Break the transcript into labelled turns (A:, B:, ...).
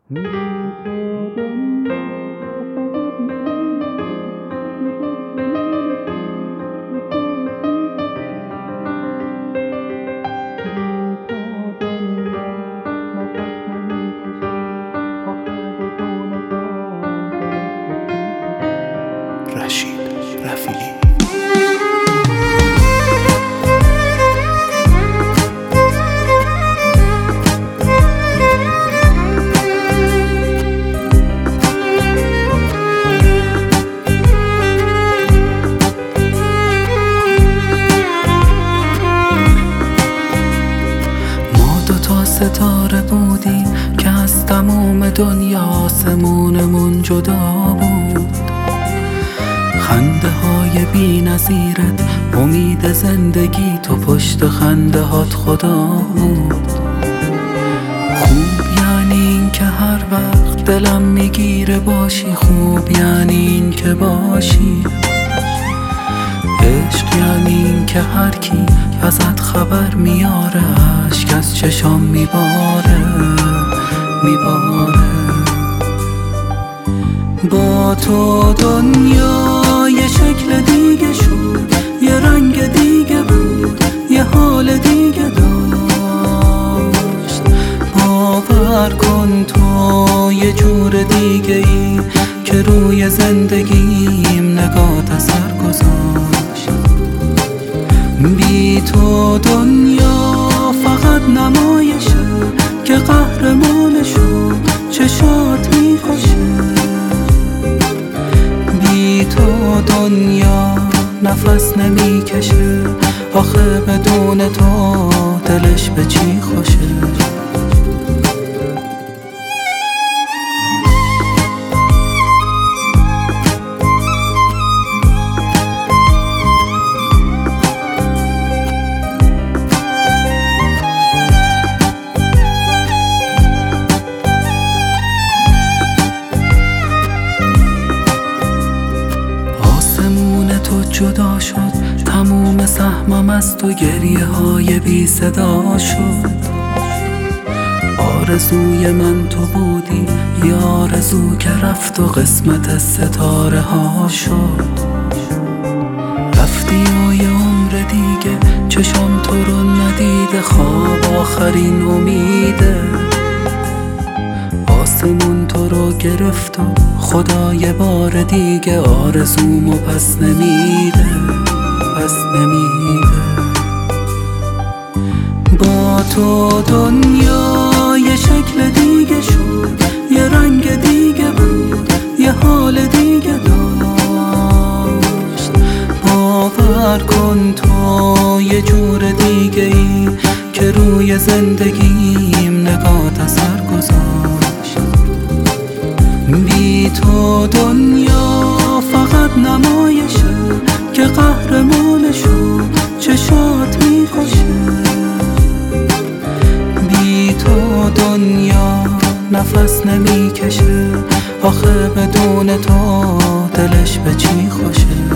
A: رشید رفیعی.
B: ستاره بودیم که از تمام دنیا آسمونمون جدا بود. خنده های بی نظیرت امید زندگی تو پشت خنده هات خدا بود. خوب یعنی این که هر وقت دلم میگیره باشی، خوب یعنی این که باشی. عشق یعنی این که هر کی ازت خبر میاره اشک از چشام میباره. با تو دنیا یه شکل دیگه شد، یه رنگ دیگه بود، یه حال دیگه داشت. باور کن تو یه جور دیگه ای که روی زندگیم نگات اثر گذاشت. بی تو دنیا فقط نمایشه که قهرمانشو چشات میکشه. بی تو دنیا نفس نمیکشه، آخه بدون تو دلش به چی خوشه. تو جدا شد، تموم سهمم از تو گریه های بی صدا شد. آرزوی من تو بودی، یه آرزو که رفت و قسمت ستاره ها شد. رفتی و یه عمر دیگه چشم تو رو ندیده، خواب آخرین امیده. آسمون تو رو گرفت و خدا یه بار دیگه آرزومو پس نمیده. با تو دنیا یه شکل دیگه شد، یه رنگ دیگه بود، یه حال دیگه داشت. باور کن تو یه جور دیگه ای که روی زندگیم نگات اثر گذاشت. بی تو دنیا فقط نمایشه که قهرمانشو چشات میکشه. بی تو دنیا نفس نمیکشه، آخه بدون تو دلش به چی خوشه.